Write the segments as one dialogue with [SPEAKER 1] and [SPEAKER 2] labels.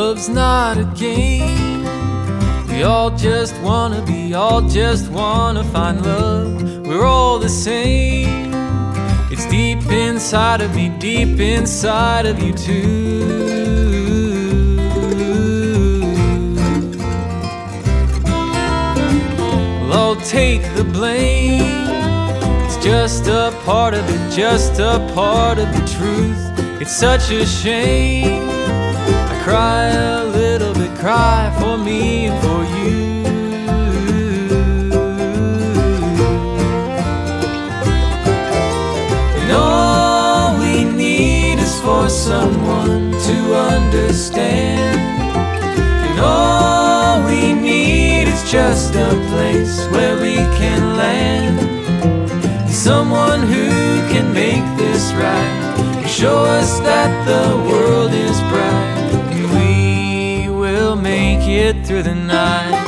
[SPEAKER 1] Love's not a game. We all just wanna be, all just wanna find love. We're all the same. It's deep inside of me, deep inside of you too. Well, I'll take the blame. It's just a part of it, just a part of the truth. It's such a shame. I cry a little bit, cry for me and for you. And all we need is for someone to understand. And all we need is just a place where we can land. Someone who can make this right, show us that the world is bright, and we will make it through the night.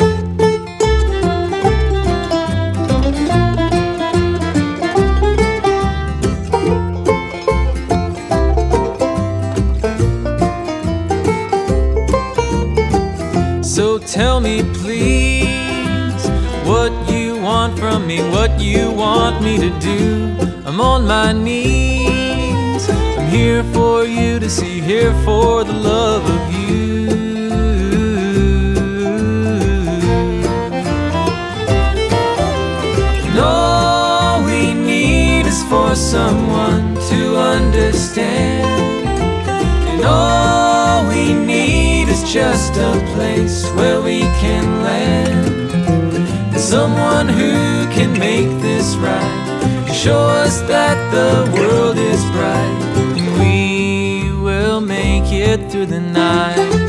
[SPEAKER 1] So tell me please, what you want from me, what you want me to do. I'm on my knees, I'm here for you to see, here for the love of you. And all we need is for someone to understand. And all we need is just a place where we can land. Someone who can make this right, show us that the world is bright, and we will make it through the night.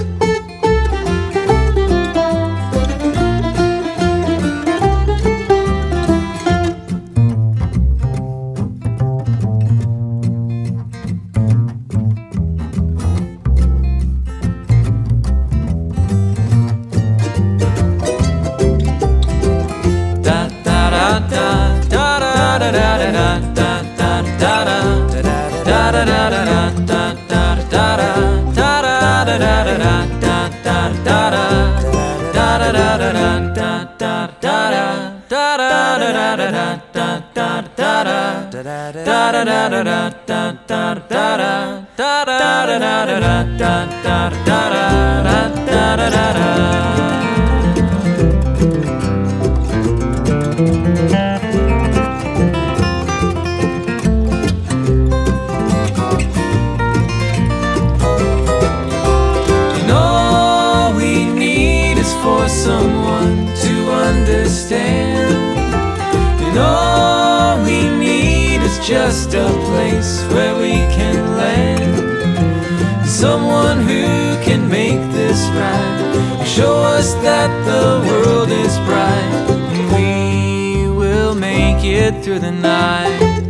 [SPEAKER 1] And all we need is for someone to understand. And all we need is just a place where we can land. Someone who can make this right, show us that the world is bright, and we will make it through the night.